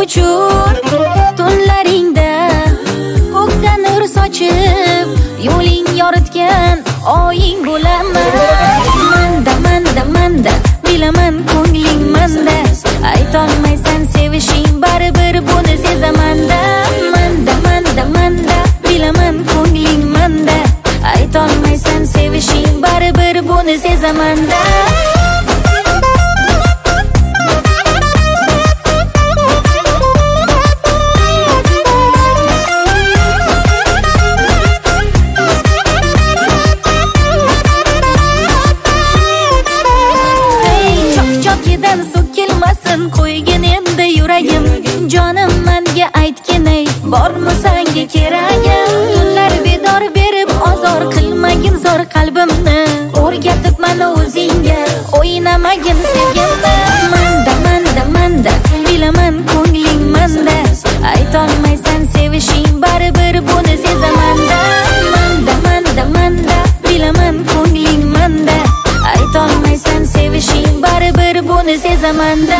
uchur tunlaringda ko'kda nur sochib yo'ling yoritgan oying bo'laman. Manda bilaman ko'ngling manda, aytolmaysan sevishing baribir buni sezaman-da. Manda bilaman ko'ngling manda, aytolmaysan sevishing baribir buni sezaman-da. So'kilmasin qo'ygin endi yuragim, jonim menga aytgin ey, bormi senga keragim? Tunlar bedor berib ozor qilmagin zor qalbimni, o'rgatib mana o'zingga o'ynamagin sevgimni. Manda bilaman ko'ngling manda, aytolmaysan sevishing baribir buni sezaman-da. Manda bilaman ko'ngling manda, aytolmaysan sevishing baribir buni sezaman-da.